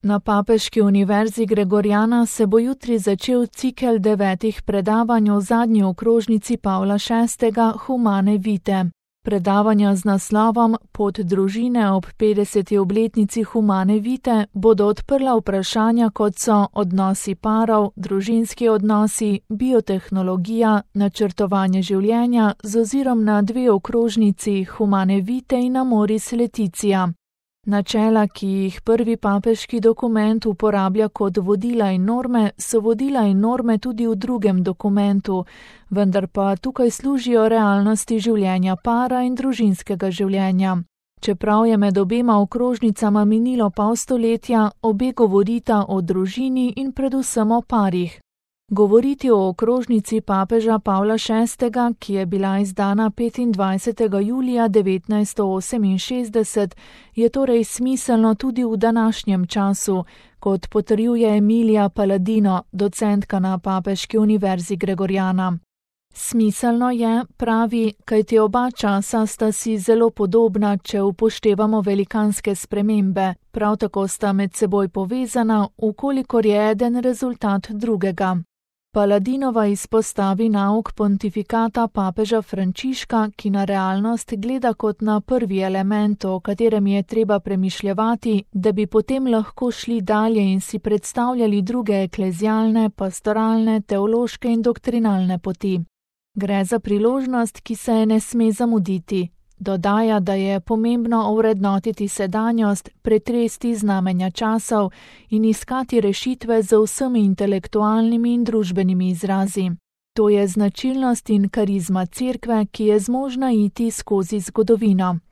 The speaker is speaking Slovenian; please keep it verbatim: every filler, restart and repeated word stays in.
Na Papeški univerzi Gregoriana se bo jutri začel cikel devetih predavanj o zadnji okrožnici Pavla šestega Humane Vitae. Predavanja z naslovom Pot družine ob petdeseti obletnici Humane Vitae bodo odprla vprašanja, kot so odnosi parov, družinski odnosi, biotehnologija, načrtovanje življenja z ozirom na dve okrožnici Humane Vitae in Amoris Laetitia. Načela, ki jih prvi papeški dokument uporablja kot vodila in norme, so vodila in norme tudi v drugem dokumentu, vendar pa tukaj služijo realnosti življenja para in družinskega življenja. Čeprav je med obema okrožnicama minilo pol stoletja, obe govorita o družini in predvsem o parih. Govoriti o okrožnici papeža Pavla šestega, ki je bila izdana petindvajsetega julija devetnajststo oseminšestdeset, je torej smiselno tudi v današnjem času, kot potrjuje Emilija Paladino, docentka na Papeški univerzi Gregoriana. Smiselno je, pravi, kajti oba časa sta si zelo podobna, če upoštevamo velikanske spremembe, prav tako sta med seboj povezana, ukolikor je eden rezultat drugega. Paladinova izpostavi nauk pontifikata papeža Frančiška, ki na realnost gleda kot na prvi element, o katerem je treba premišljevati, da bi potem lahko šli dalje in si predstavljali druge eklezialne, pastoralne, teološke in doktrinalne poti. Gre za priložnost, ki se je ne sme zamuditi. Dodaja, da je pomembno ovrednotiti sedanjost, pretresti znamenja časov in iskati rešitve z vsemi intelektualnimi in družbenimi izrazi. To je značilnost in karizma Cerkve, ki je zmožna iti skozi zgodovino.